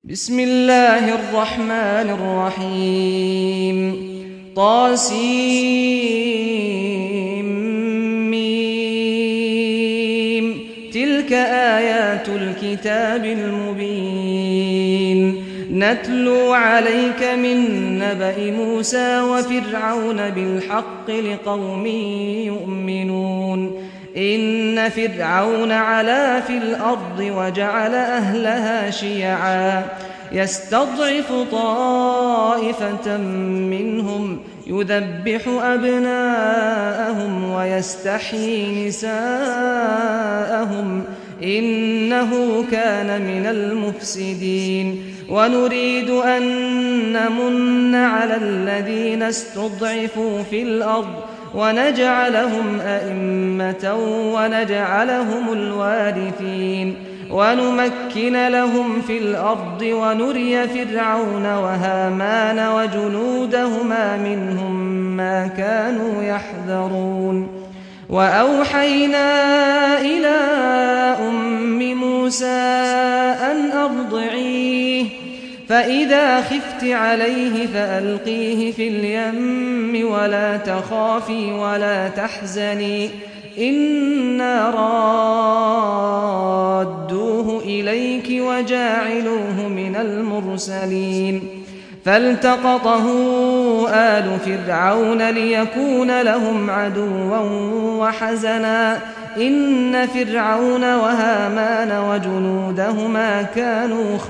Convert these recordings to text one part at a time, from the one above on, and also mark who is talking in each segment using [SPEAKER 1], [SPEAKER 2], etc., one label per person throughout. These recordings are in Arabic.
[SPEAKER 1] بسم الله الرحمن الرحيم طاسيم تلك آيات الكتاب المبين نتلو عليك من نبأ موسى وفرعون بالحق لقوم يؤمنون إن فرعون علا في الأرض وجعل أهلها شيعا يستضعف طائفة منهم يذبح أبناءهم ويستحيي نساءهم إنه كان من المفسدين ونريد أن نمن على الذين استضعفوا في الأرض ونجعلهم أئمة ونجعلهم الوارثين ونمكن لهم في الأرض ونري فرعون وهامان وجنودهما منهم ما كانوا يحذرون وأوحينا إلى أم موسى أن أرضعيه فإذا خفت عليه فألقيه في اليم ولا تخافي ولا تحزني إنا رادوه إليك وجاعلوه من المرسلين فالتقطه آل فرعون ليكون لهم عدوا وحزنا إن فرعون وهامان وجنودهما كانوا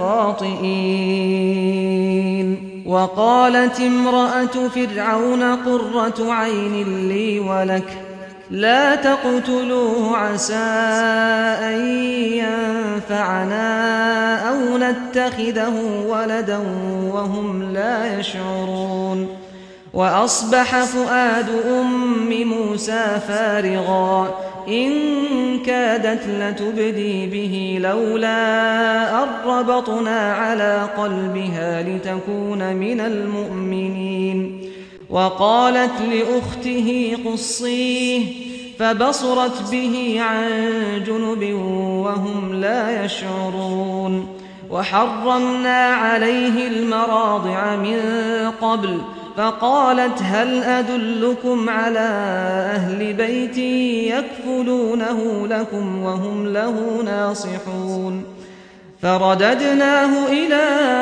[SPEAKER 1] خاطئين وقالت امرأة فرعون قرة عين لي ولك لا تقتلوه عسى أن ينفعنا أو نتخذه ولدا وهم لا يشعرون وأصبح فؤاد أم موسى فارغا إن كادت لتبدي به لولا أن ربطنا على قلبها لتكون من المؤمنين وقالت لأخته قصيه فبصرت به عن جنب وهم لا يشعرون وحرمنا عليه المراضع من قبل فقالت هل أدلكم على أهل بيت يكفلونه لكم وهم له ناصحون فرددناه إلى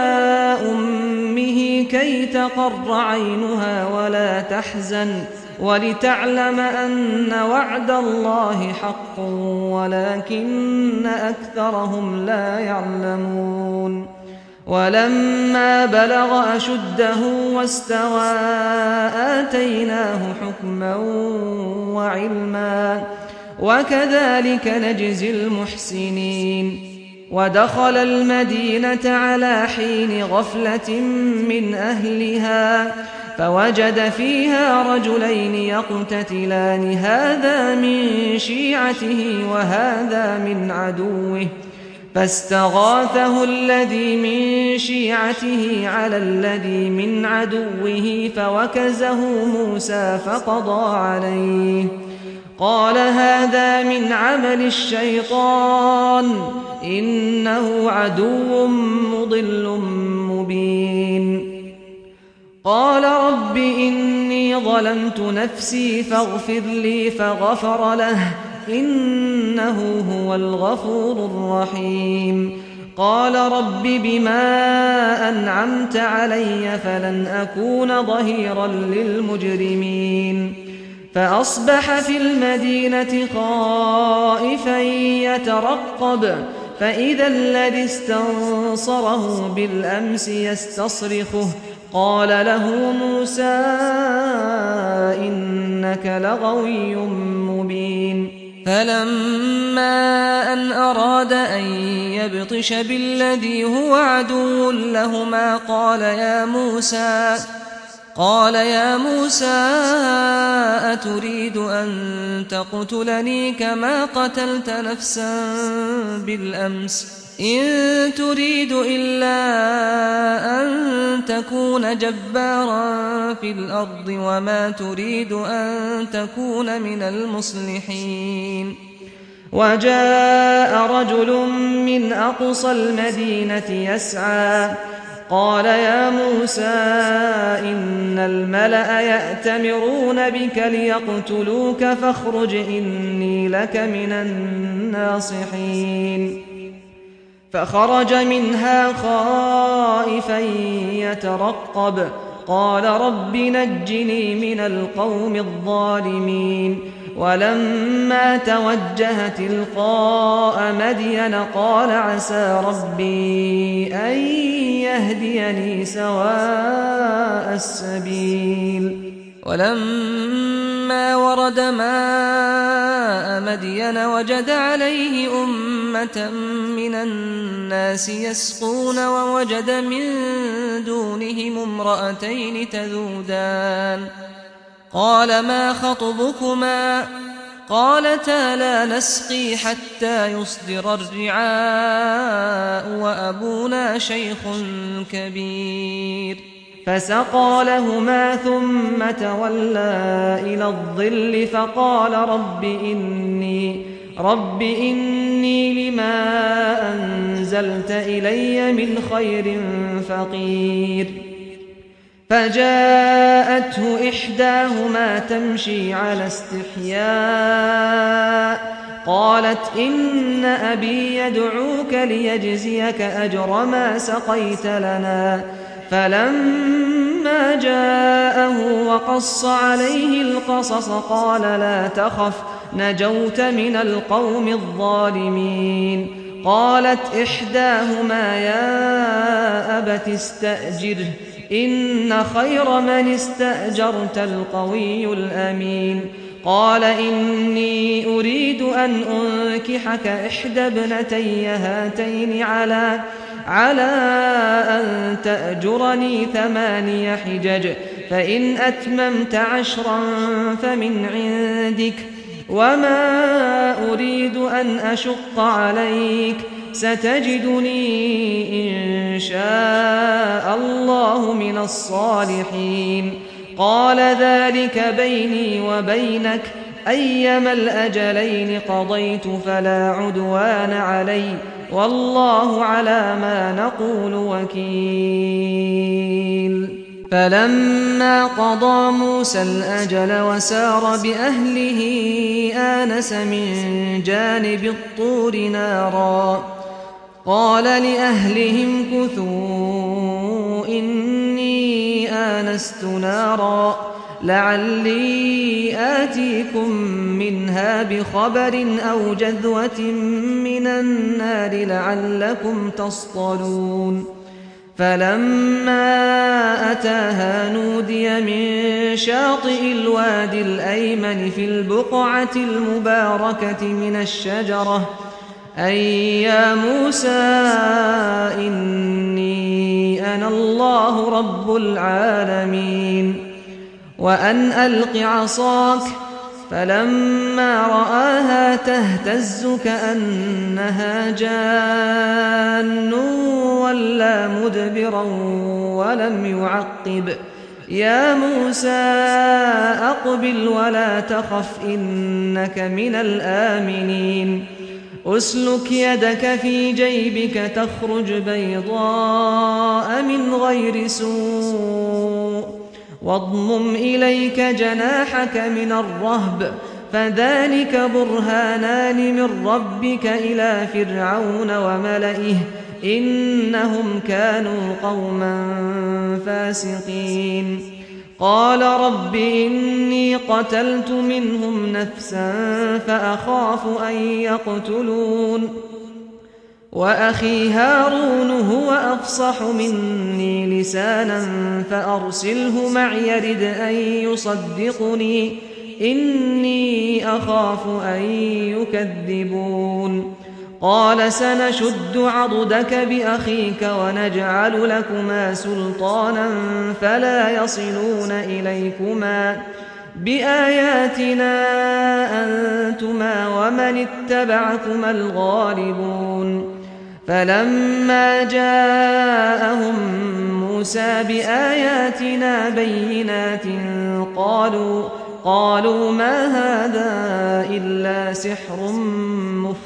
[SPEAKER 1] أمه كي تقر عينها ولا تحزن ولتعلم أن وعد الله حق ولكن أكثرهم لا يعلمون ولما بلغ أشده واستوى آتيناه حكما وعلما وكذلك نجزي المحسنين ودخل المدينة على حين غفلة من أهلها فوجد فيها رجلين يقتتلان هذا من شيعته وهذا من عدوه فاستغاثه الذي من شيعته على الذي من عدوه فوكزه موسى فقضى عليه قال هذا من عمل الشيطان إنه عدو مضل مبين قال رب إني ظلمت نفسي فاغفر لي فغفر له إنه هو الغفور الرحيم قال رب بما أنعمت علي فلن أكون ظهيرا للمجرمين فأصبح في المدينة خائفا يترقب فإذا الذي استنصره بالأمس يستصرخه قال له موسى إنك لغوي مبين فلما أن أراد أن يبطش بالذي هو عدو لهما قال يا موسى أتريد أن تقتلني كما قتلت نفسا بالأمس إن تريد إلا أن تكون جبارا في الأرض وما تريد أن تكون من المصلحين وجاء رجل من أقصى المدينة يسعى قال يا موسى إن الملأ يأتمرون بك ليقتلوك فاخرج إني لك من الناصحين فخرج منها خائفا يترقب قال رب نجني من القوم الظالمين ولما توجه تلقاء مدين قال عسى ربي أن يهديني سواء السبيل ولما ورد ماء مدين وجد عليه أمة من الناس يسقون ووجد من دونهم امرأتين تذودان قال ما خطبكما قالتا لا نسقي حتى يصدر الرعاء وأبونا شيخ كبير فسقى لهما ثم تولى إلى الظل فقال رب إني لما أنزلت إلي من خير فقير فجاءته إحداهما تمشي على استحياء قالت إن أبي يدعوك ليجزيك أجر ما سقيت لنا فلما جاءه وقص عليه القصص قال لا تخف نجوت من القوم الظالمين قالت إحداهما يا أبت استأجره إن خير من استأجرت القوي الأمين قال إني أريد أن أنكحك إحدى ابنتي هاتين على أن تأجرني 8 حجج فإن أتممت 10 فمن عندك وما أريد أن أشق عليك ستجدني إن شاء الله من الصالحين قال ذلك بيني وبينك أيما الأجلين قضيت فلا عدوان علي والله على ما نقول وكيل فلما قضى موسى الأجل وسار بأهله آنس من جانب الطور نارا قال لأهلهم كثوا إني آنست نارا لعلي آتيكم منها بخبر أو جذوة من النار لعلكم تصطلون فلما أتاها نودي من شاطئ الوادي الأيمن في البقعة المباركة من الشجرة أي يا موسى إني أنا الله رب العالمين وأن ألق عصاك فلما رآها تهتز كأنها جان ولا مدبرا ولم يعقب يا موسى أقبل ولا تخف إنك من الآمنين أسلك يدك في جيبك تخرج بيضاء من غير سوء واضمم إليك جناحك من الرهب فذلك برهانان من ربك إلى فرعون وملئه إنهم كانوا قوما فاسقين قال رب إني قتلت منهم نفسا فأخاف أن يقتلون وأخي هارون هو أفصح مني لسانا فأرسله معي يرد أن يصدقني إني أخاف أن يكذبون قال سنشد عضدك بأخيك ونجعل لكما سلطانا فلا يصلون إليكما بآياتنا أنتما ومن اتبعكما الغالبون فلما جاءهم موسى بآياتنا بينات قالوا ما هذا إلا سحر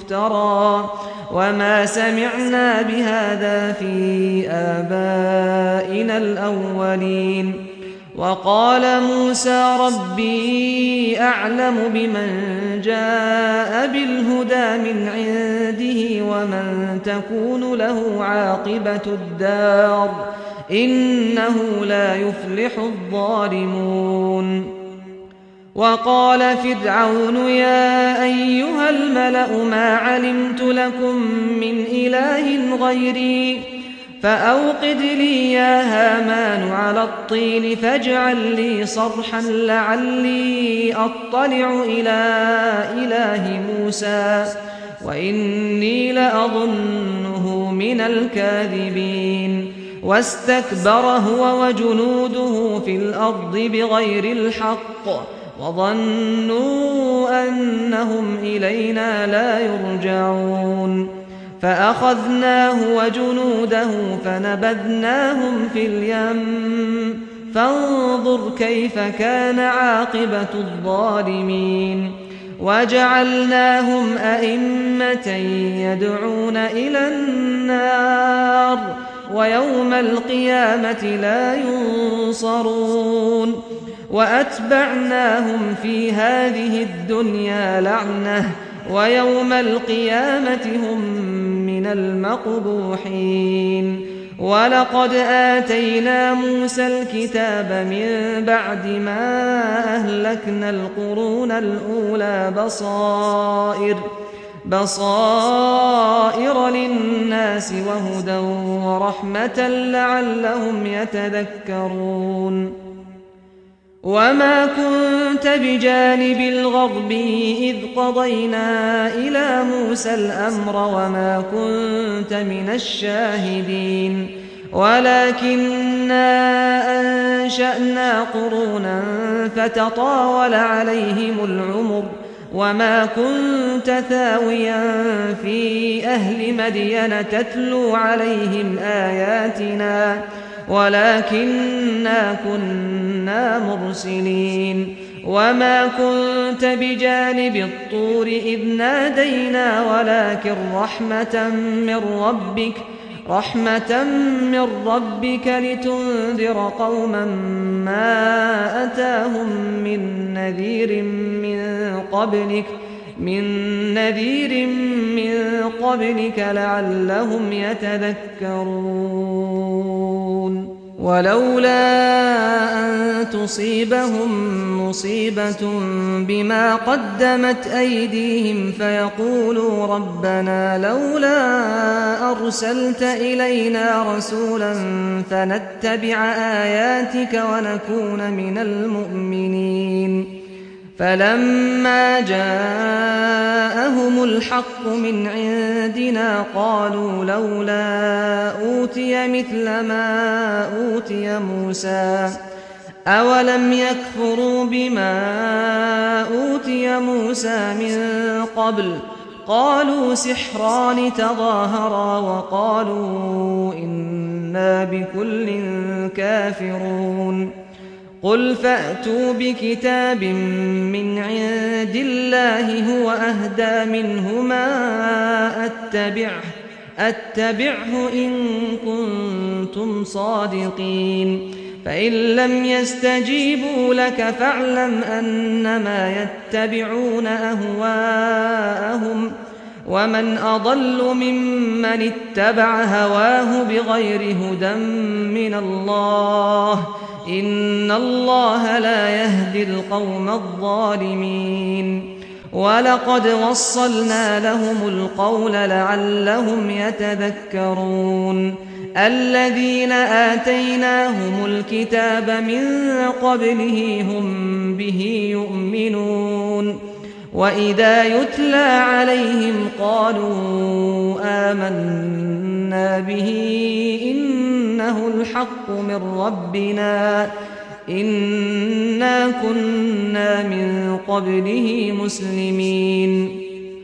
[SPEAKER 1] مفترى وما سمعنا بهذا في آبائنا الأولين. وقال موسى ربي أعلم بمن جاء بالهدى من عنده ومن تكون له عاقبة الدار إنه لا يفلح الظالمون. وقال فرعون يا أيها الملأ ما علمت لكم من إله غيري فأوقد لي يا هامان على الطين فاجعل لي صرحا لعلي أطلع إلى إله موسى وإني لأظنه من الكاذبين. واستكبر هو وجنوده في الأرض بغير الحق وظنوا أنهم إلينا لا يرجعون. فأخذناه وجنوده فنبذناهم في اليم فانظر كيف كان عاقبة الظالمين. وجعلناهم أئمة يدعون إلى النار ويوم القيامة لا ينصرون. وأتبعناهم في هذه الدنيا لعنة ويوم القيامة هم من المقبوحين. ولقد آتينا موسى الكتاب من بعد ما أهلكنا القرون الأولى بصائر للناس وهدى ورحمة لعلهم يتذكرون. وما كنت بجانب الغرب إذ قضينا إلى موسى الأمر وما كنت من الشاهدين ولكننا أنشأنا قرونا فتطاول عليهم العمر وما كنت ثاويا في أهل مدين تتلو عليهم آياتنا ولكننا كنا مرسلين. وما كنت بجانب الطور إذ نادينا ولكن رحمة من ربك لتنذر قوما ما أتاهم من نذير من قبلك لعلهم يتذكرون. ولولا أن تصيبهم مصيبة بما قدمت أيديهم فيقولوا ربنا لولا أرسلت إلينا رسولا فنتبع آياتك ونكون من المؤمنين. فلما جاءهم الحق من عندنا قالوا لولا أوتي مثل ما أوتي موسى أولم يكفروا بما أوتي موسى من قبل قالوا سحران تظاهرا وقالوا إنا بكل كافرون. قل فأتوا بكتاب من عند الله هو أهدى منهما أتبعه إن كنتم صادقين. فإن لم يستجيبوا لك فاعلم أنما يتبعون أهواءهم ومن أضل ممن اتبع هواه بغير هدى من الله إن الله لا يهدي القوم الظالمين. ولقد وصلنا لهم القول لعلهم يتذكرون. الذين آتيناهم الكتاب من قبله هم به يؤمنون. وإذا يتلى عليهم قالوا آمنا به إنه الحق من ربنا إنا كنا من قبله مسلمين.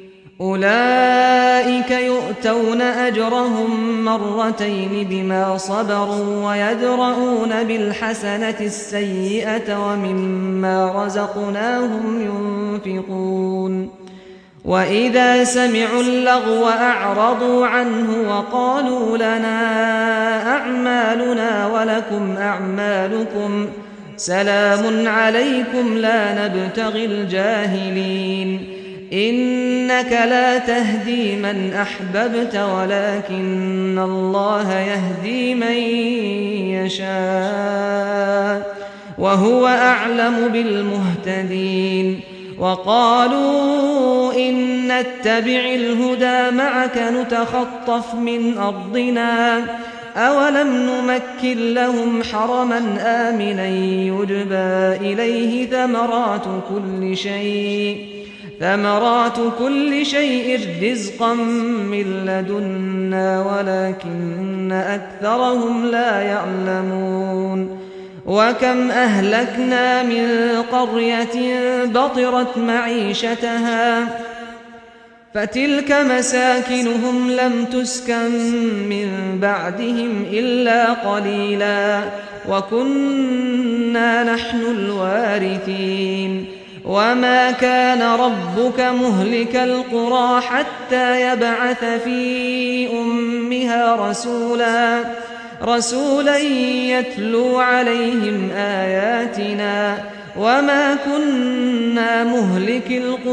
[SPEAKER 1] أولئك يؤتون أجرهم مرتين بما صبروا ويدرؤون بالحسنة السيئة ومما رزقناهم ينفقون. وإذا سمعوا اللغو أعرضوا عنه وقالوا لنا أعمالنا ولكم أعمالكم سلام عليكم لا نبتغي الجاهلين إنك لا تهدي من أحببت ولكن الله يهدي من يشاء وهو أعلم بالمهتدين وقالوا إن نتبع الهدى معك نتخطف من أرضنا أولم نمكن لهم حرما آمنا يجبى إليه ثمرات كل شيء رزقا من لدنا ولكن أكثرهم لا يعلمون وكم أهلكنا من قرية بطرت معيشتها فتلك مساكنهم لم تسكن من بعدهم إلا قليلا وكنا نحن الوارثين وما كان ربك مهلك القرى حتى يبعث في أمها رسولا يتلو عليهم آياتنا وما كنا مهلك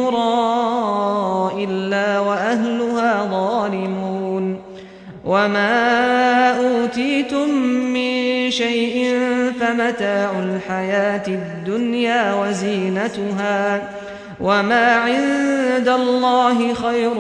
[SPEAKER 1] القرى إلا وأهلها ظالمون وما أوتيتم من شيء فمتاع الحياة الدنيا وزينتها وما عند الله خير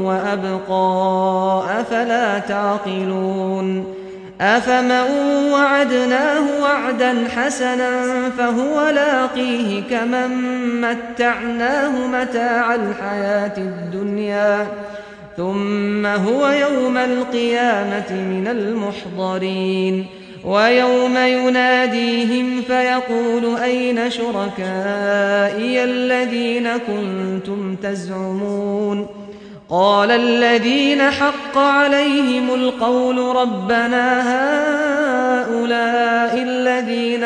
[SPEAKER 1] وأبقى أفلا تعقلون أفمن وعدناه وعدا حسنا فهو لاقيه كمن متعناه متاع الحياة الدنيا ثم هو يوم القيامة من المحضرين ويوم يناديهم فيقول أين شركائي الذين كنتم تزعمون قال الذين حق عليهم القول ربنا هؤلاء الذين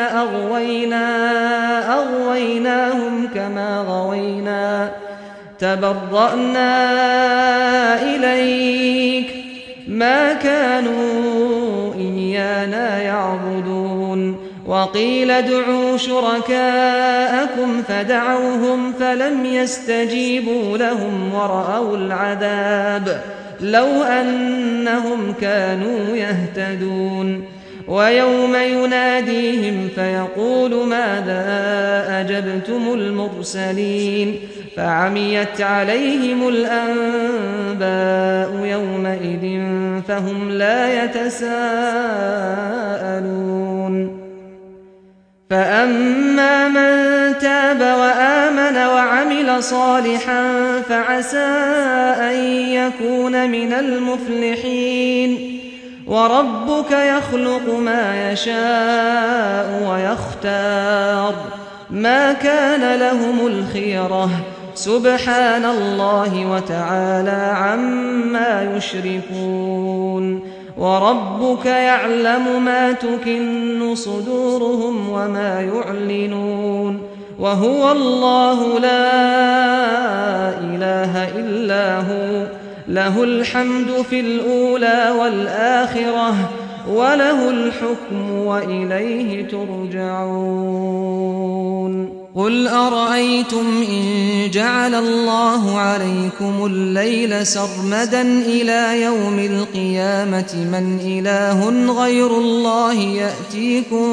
[SPEAKER 1] أغويناهم كما غوينا تبرأنا إليك ما كانوا إيانا يعبدون وقيل ادعوا شركاءكم فدعوهم فلم يستجيبوا لهم ورأوا العذاب لو أنهم كانوا يهتدون ويوم يناديهم فيقول ماذا أجبتم المرسلين فعميت عليهم الأنباء يومئذ فهم لا يتساءلون فأما من تاب وآمن وعمل صالحا فعسى أن يكون من المفلحين وربك يخلق ما يشاء ويختار ما كان لهم الخيرة سبحان الله وتعالى عما يشركون وربك يعلم ما تكن صدورهم وما يعلنون وهو الله لا إله إلا هو له الحمد في الأولى والآخرة وله الحكم وإليه ترجعون قل أرأيتم إن جعل الله عليكم الليل سرمدا إلى يوم القيامة من إله غير الله يأتيكم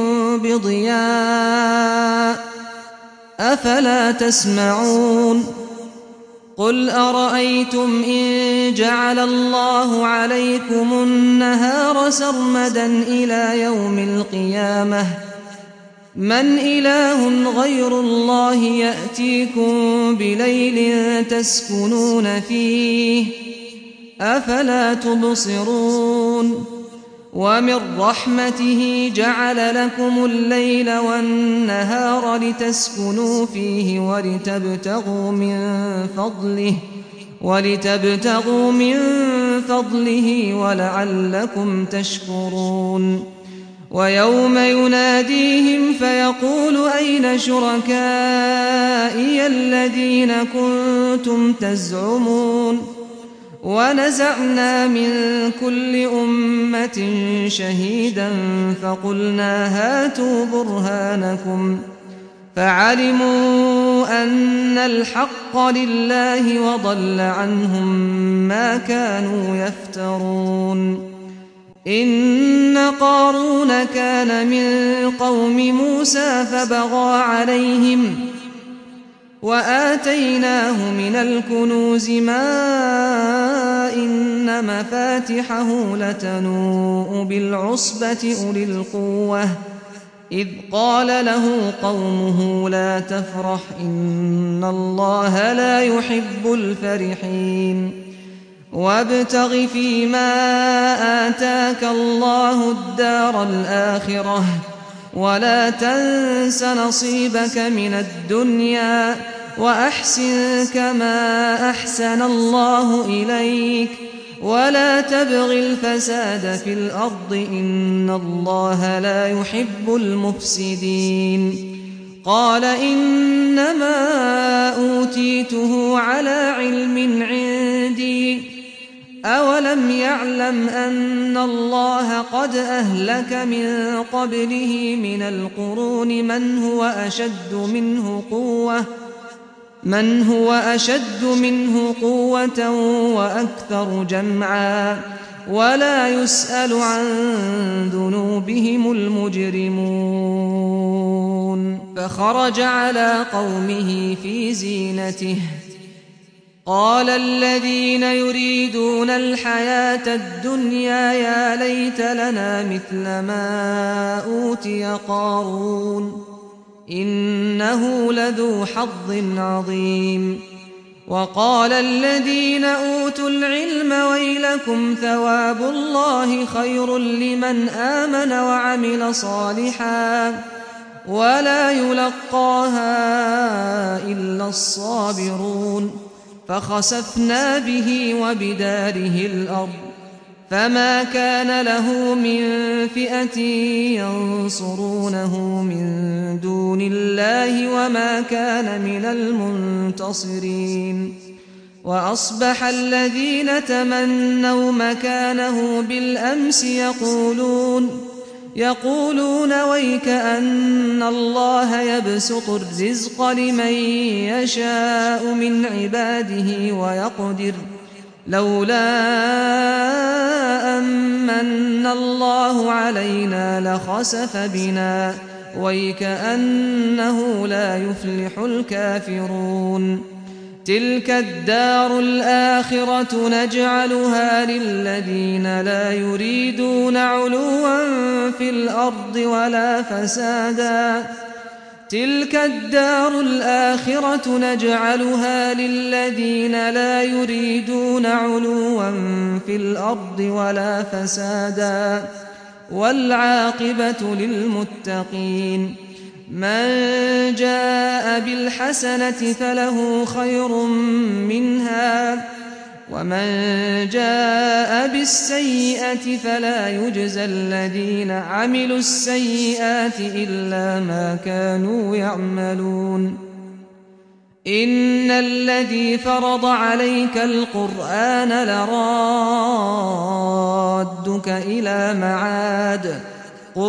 [SPEAKER 1] بضياء أفلا تسمعون قل أرأيتم إن جعل الله عليكم النهار سرمدا إلى يوم القيامة من إله غير الله يأتيكم بليل تسكنون فيه أفلا تبصرون ومن رحمته جعل لكم الليل والنهار لتسكنوا فيه ولتبتغوا من فضله ولعلكم تشكرون ويوم يناديهم فيقول أين شركائي الذين كنتم تزعمون ونزعنا من كل أمة شهيدا فقلنا هاتوا برهانكم فعلموا أن الحق لله وضل عنهم ما كانوا يفترون إن قارون كان من قوم موسى فبغى عليهم وآتيناه من الكنوز ما إن مفاتحه لتنوء بالعصبة أولي القوة إذ قال له قومه لا تفرح إن الله لا يحب الفرحين وابتغ فيما آتاك الله الدار الآخرة ولا تنس نصيبك من الدنيا وأحسن كما أحسن الله إليك ولا تبغ الفساد في الأرض إن الله لا يحب المفسدين قال إنما أوتيته على علم عندي أولم يعلم أن الله قد أهلك من قبله من القرون من هو أشد منه قوة وأكثر جمعا ولا يسأل عن ذنوبهم المجرمون فخرج على قومه في زينته قال الذين يريدون الحياة الدنيا يا ليت لنا مثل ما أوتي قارون إنه لذو حظ عظيم وقال الذين أوتوا العلم ويلكم ثواب الله خير لمن آمن وعمل صالحا ولا يلقاها إلا الصابرون فخسفنا به وبداره الأرض فما كان له من فئة ينصرونه من دون الله وما كان من المنتصرين وأصبح الذين تمنوا مكانه بالأمس يقولون ويك أن الله يبسط الرزق لمن يشاء من عباده ويقدر لولا أمن الله علينا لخسف بنا ويكأنه لا يفلح الكافرون تلك الدار الآخرة نجعلها للذين لا يريدون علوا في الأرض ولا فسادا تلك الدار الآخرة نجعلها للذين لا يريدون علوا في الأرض ولا فسادا والعاقبة للمتقين من جاء بالحسنة فله خير منها ومن جاء بالسيئة فلا يجزى الذين عملوا السيئات إلا ما كانوا يعملون إن الذي فرض عليك القرآن لرادك إلى معاد قل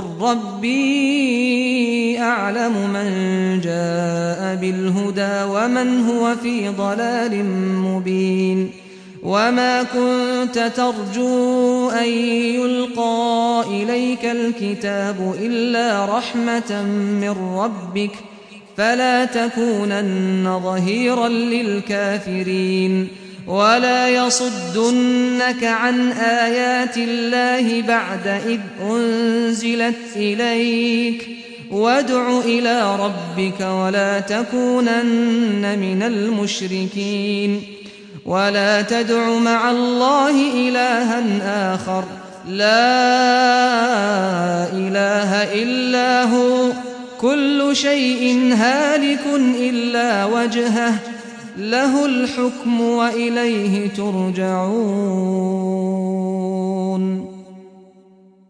[SPEAKER 1] ربي أعلم من جاء بالهدى ومن هو في ضلال مبين وما كنت ترجو أن يلقى إليك الكتاب إلا رحمة من ربك فلا تكونن ظهيرا للكافرين ولا يصدنك عن آيات الله بعد إذ أنزلت إليك وادع إلى ربك ولا تكونن من المشركين ولا تدع مع الله إلها آخر لا إله إلا هو كل شيء هالك إلا وجهه له الحكم وإليه ترجعون